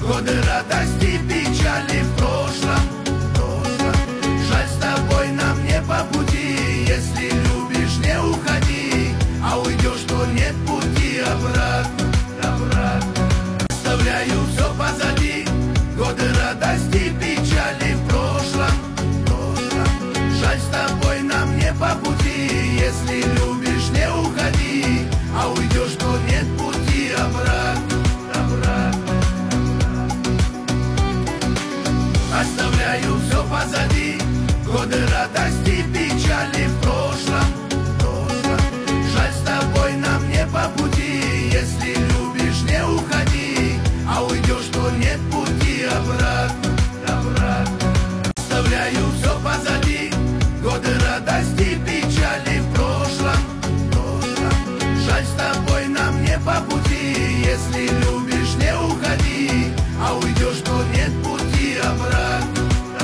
годы радости, печали в прошлом. Жаль, с тобой нам не по пути. Если любишь, не уходи, а уйдешь, то нет пути обратно. Оставляю все позади, годы радости, печали в прошлом. Жаль, с тобой нам не по пути. Если любишь, не уходи, а уйдешь, то нет пути обратно. Оставляю все позади, годы радости, печали в прошлом. Жаль, с тобой нам не по пути. Если любишь, не уходи, а уйдешь, то нет пути обратно. Оставляю все позади, годы радости, печали в прошлом. Жаль, с тобой нам не по пути. Если любишь, не уходи, а уйдешь, то нет пути обратно.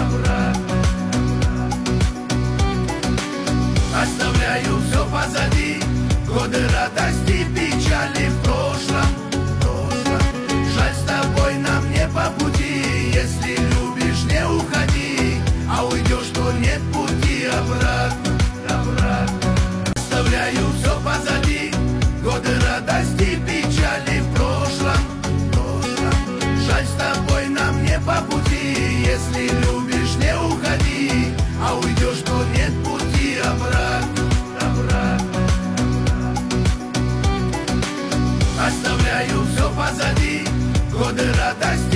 Оставляю все позади, годы радости, печали в прошлом. Жаль, с тобой нам не по пути. Если любишь, не уходи, а уйдешь, то нет пути обратно. Оставляю все позади, годы радости, печали в прошлом. Жаль, с тобой нам не по пути. Если любишь, не уходи, а уйдешь, то нет пути обратно. Оставляю все позади, годы радости.